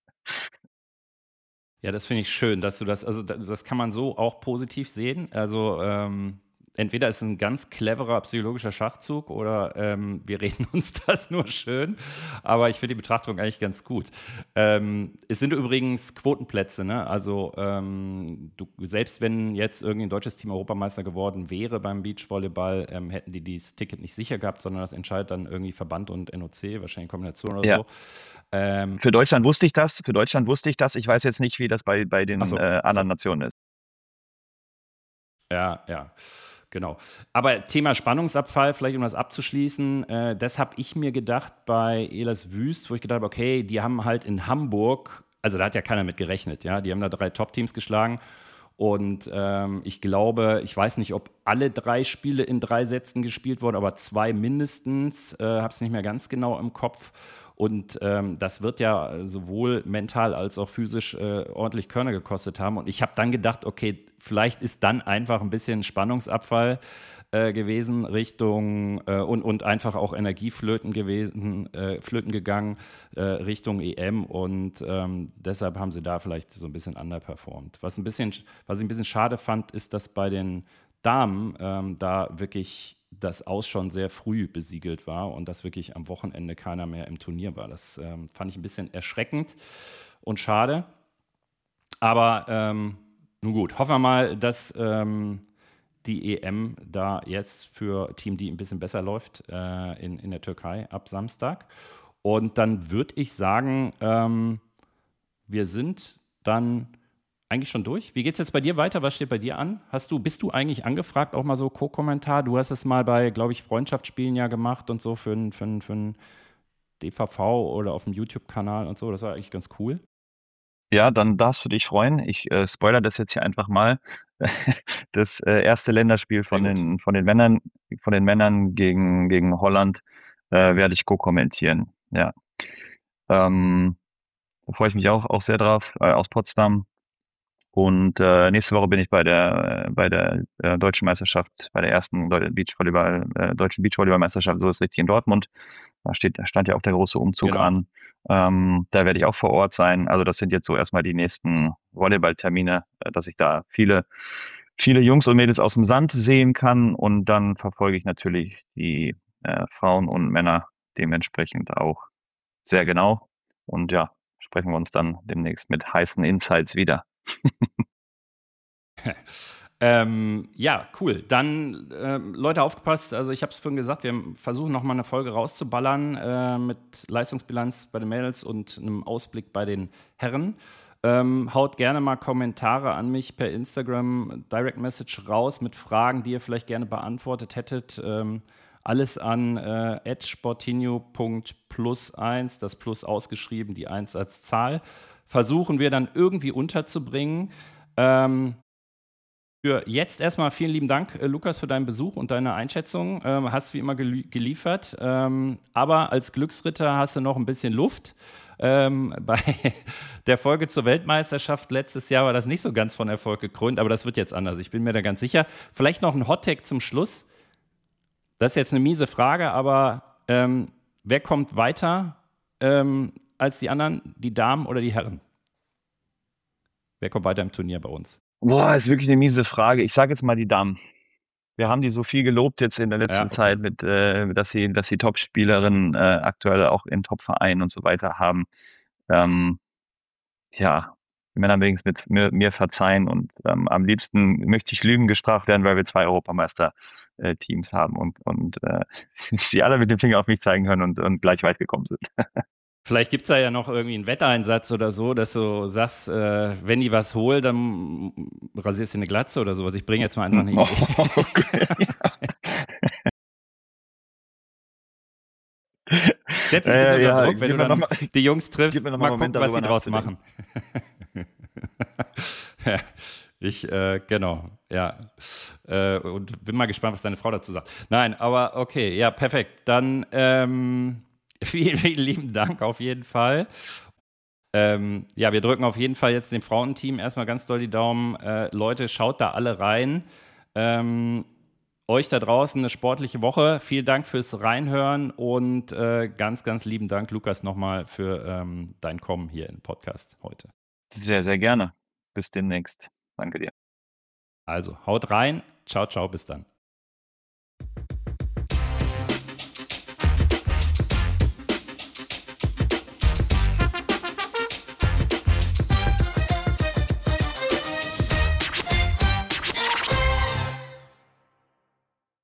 Ja, das finde ich schön, dass du das, also da- das kann man so auch positiv sehen. Also ähm, entweder ist es ein ganz cleverer psychologischer Schachzug oder ähm, wir reden uns das nur schön. Aber ich finde die Betrachtung eigentlich ganz gut. Ähm, es sind übrigens Quotenplätze, ne? Also ähm, du, selbst wenn jetzt irgendwie ein deutsches Team Europameister geworden wäre beim Beachvolleyball, ähm, hätten die dieses Ticket nicht sicher gehabt, sondern das entscheidet dann irgendwie Verband und N O C, wahrscheinlich in Kombination oder Ja, so. Ähm, für Deutschland wusste ich das. Für Deutschland wusste ich das. Ich weiß jetzt nicht, wie das bei, bei ach den so, äh, ach so. anderen Nationen ist. Ja, ja, genau. Aber Thema Spannungsabfall, vielleicht um das abzuschließen, äh, das habe ich mir gedacht bei Elas Wüst, wo ich gedacht habe, okay, die haben halt in Hamburg, also da hat ja keiner mit gerechnet, ja, die haben da drei Top-Teams geschlagen und ähm, ich glaube, ich weiß nicht, ob alle drei Spiele in drei Sätzen gespielt wurden, aber zwei mindestens, äh, habe es nicht mehr ganz genau im Kopf. Und ähm, das wird ja sowohl mental als auch physisch äh, ordentlich Körner gekostet haben. Und ich habe dann gedacht, okay, vielleicht ist dann einfach ein bisschen Spannungsabfall äh, gewesen Richtung äh, und, und einfach auch Energieflöten gewesen, äh, flöten gegangen äh, Richtung E M. Und ähm, deshalb haben sie da vielleicht so ein bisschen underperformed. Was ein bisschen, was ich ein bisschen schade fand, ist, dass bei den Damen ähm, da wirklich das Aus schon sehr früh besiegelt war und dass wirklich am Wochenende keiner mehr im Turnier war. Das ähm, fand ich ein bisschen erschreckend und schade. Aber ähm, nun gut, hoffen wir mal, dass ähm, die E M da jetzt für Team D ein bisschen besser läuft äh, in, in der Türkei ab Samstag. Und dann würde ich sagen, ähm, wir sind dann eigentlich schon durch. Wie geht's jetzt bei dir weiter? Was steht bei dir an? Hast du, bist du eigentlich angefragt, auch mal so Co-Kommentar? Du hast es mal bei, glaube ich, Freundschaftsspielen ja gemacht und so für einen für ein, für ein D V V oder auf dem YouTube-Kanal und so. Das war eigentlich ganz cool. Ja, dann darfst du dich freuen. Ich äh, spoiler das jetzt hier einfach mal. Das äh, erste Länderspiel Sehr von gut. den von den Männern von den Männern gegen gegen Holland äh, werde ich co-kommentieren. Ja, ähm, da freue ich mich auch auch sehr drauf äh, aus Potsdam. Und äh, nächste Woche bin ich bei der äh, bei der äh, deutschen Meisterschaft, bei der ersten Deu- Beachvolleyball äh, deutschen Beachvolleyball-Meisterschaft, so ist richtig in Dortmund. Da steht, da stand ja auch der große Umzug Genau. an. Ähm, da werde ich auch vor Ort sein. Also das sind jetzt so erstmal die nächsten Volleyballtermine, äh, dass ich da viele, viele Jungs und Mädels aus dem Sand sehen kann. Und dann verfolge ich natürlich die äh, Frauen und Männer dementsprechend auch sehr genau. Und ja, sprechen wir uns dann demnächst mit heißen Insights wieder. Ähm, ja, cool. Dann, ähm, Leute, aufgepasst. Also, ich habe es vorhin gesagt, wir versuchen noch mal eine Folge rauszuballern äh, mit Leistungsbilanz bei den Mädels und einem Ausblick bei den Herren. Ähm, haut gerne mal Kommentare an mich per Instagram, Direct Message raus mit Fragen, die ihr vielleicht gerne beantwortet hättet. Ähm, alles an äh, sportinho punkt plus eins, das Plus ausgeschrieben, die eins als Zahl. Versuchen wir dann irgendwie unterzubringen. Ähm, für jetzt erstmal vielen lieben Dank, äh, Lukas, für deinen Besuch und deine Einschätzung. Ähm, hast wie immer gelie geliefert. Ähm, aber als Glücksritter hast du noch ein bisschen Luft. Ähm, bei der Folge zur Weltmeisterschaft letztes Jahr war das nicht so ganz von Erfolg gekrönt, aber das wird jetzt anders. Ich bin mir da ganz sicher. Vielleicht noch ein Hottake zum Schluss. Das ist jetzt eine miese Frage, aber ähm, wer kommt weiter ähm, als die anderen, die Damen oder die Herren? Wer kommt weiter im Turnier bei uns? Boah, ist wirklich eine miese Frage. Ich sage jetzt mal die Damen. Wir haben die so viel gelobt jetzt in der Ja, letzten okay. Zeit mit, äh, dass sie, dass sie Top-Spielerinnen äh, aktuell auch in Top-Vereinen und so weiter haben. Ähm, ja, die Männer mögen es mit mir, mir verzeihen und ähm, am liebsten möchte ich Lügen gestraft werden, weil wir zwei Europameister-Teams haben und, und äh, sie alle mit dem Finger auf mich zeigen können und, und gleich weit gekommen sind. Vielleicht gibt es da ja noch irgendwie einen Wetteinsatz oder so, dass du sagst, äh, wenn die was holt, dann rasierst du eine Glatze oder sowas. Ich bringe jetzt mal einfach eine Oh, Idee. okay. Ich setze dich ein bisschen Äh, unter ja, Druck, wenn gib du mir noch dann mal, die Jungs gib triffst. mir noch mal Mal einen Moment, gucken, was darüber sie draus nachzudenken. machen. Ja, ich, äh, genau, ja. Äh, und bin mal gespannt, was deine Frau dazu sagt. Nein, aber okay, ja, perfekt. Dann ähm, vielen, vielen lieben Dank auf jeden Fall. Ähm, ja, wir drücken auf jeden Fall jetzt dem Frauenteam erstmal ganz doll die Daumen. Äh, Leute, schaut da alle rein. Ähm, euch da draußen eine sportliche Woche. Vielen Dank fürs Reinhören und äh, ganz, ganz lieben Dank, Lukas, nochmal für ähm, dein Kommen hier im Podcast heute. Sehr, sehr gerne. Bis demnächst. Danke dir. Also, haut rein. Ciao, ciao, bis dann.